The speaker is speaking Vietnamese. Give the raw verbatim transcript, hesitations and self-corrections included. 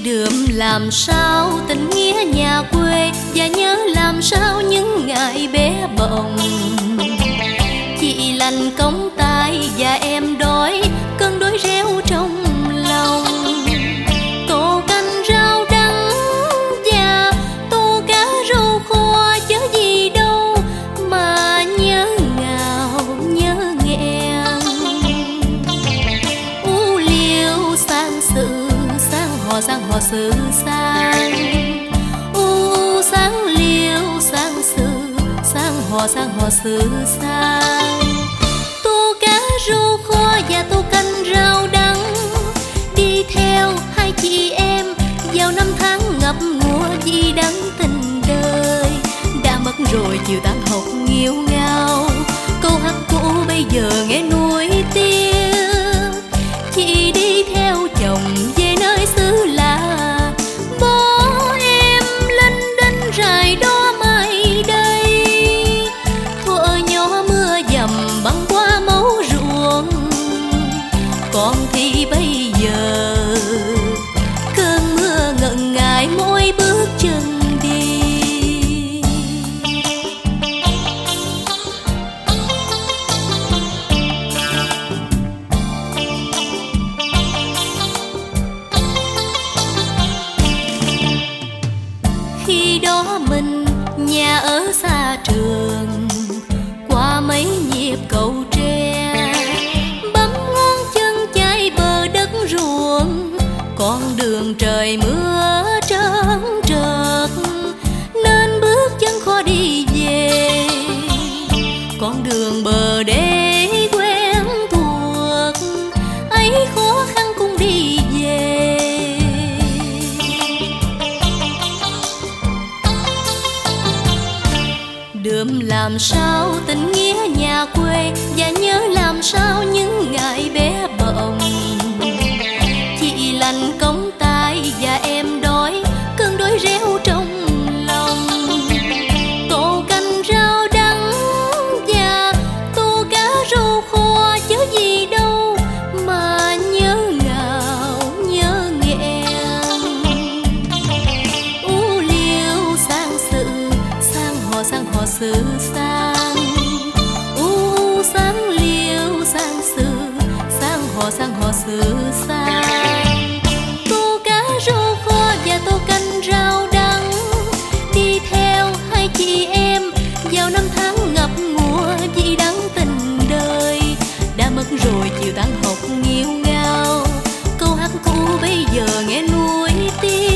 Đượm làm sao tình nghĩa nhà quê, và nhớ làm sao những ngày bé bỏng. Chị lành cống tay và em đói cơn đói reo trong lòng. Tô canh rau đắng và tô cá rô kho, chớ gì đâu mà nhớ ngào nhớ nghẹn. U liêu sang sự sang hò sang hò sự sang. U sáng liêu sang sự sang hò sang hò sự sang. Tô cá rô kho và tô canh rau đắng, đi theo hai chị em vào năm tháng ngập ngùa vì đắng tình đời. Đã mất rồi chiều tan học nghiêu ngao, câu hát cũ bây giờ nghe nuối tiếc. Chị đi theo chồng về nơi xứ lạ, bỏ em lênh đênh rải đó mai đây. Thuở nhỏ mưa dầm băng qua mấu ruộng, còn thì bây giờ cơn mưa ngần ngại mỗi bước chân đi. Khi đó mình nhà ở xa trường, qua mấy nhịp cầu tre, bấm ngón chân chai bờ đất ruộng. Con đường trời mưa trơn trượt nên bước chân khó đi về. Con đường bờ đê quen thuộc ấy khó khăn cũng đi về. Đượm làm sao tình nghĩa nhà quê, và nhớ làm sao những ngày bé bỏng. Chị lành cống tay và em đói cơn đói reo trong lòng. Tô canh rau đắng và tô cá rô kho, chớ gì đâu mà nhớ ngào nhớ nghẹn. U liêu sang sự sang hò sang hò sự sang. U sáng liêu sang sự sang hò sang hò sự sang. Tô cá rô kho và tô canh rau đắng, đi theo hai chị em vào năm tháng ngập ngùa vì đắng tình đời. Đã mất rồi chiều tan học nghiêu ngao, câu hát cũ bây giờ nghe nuối tiếc.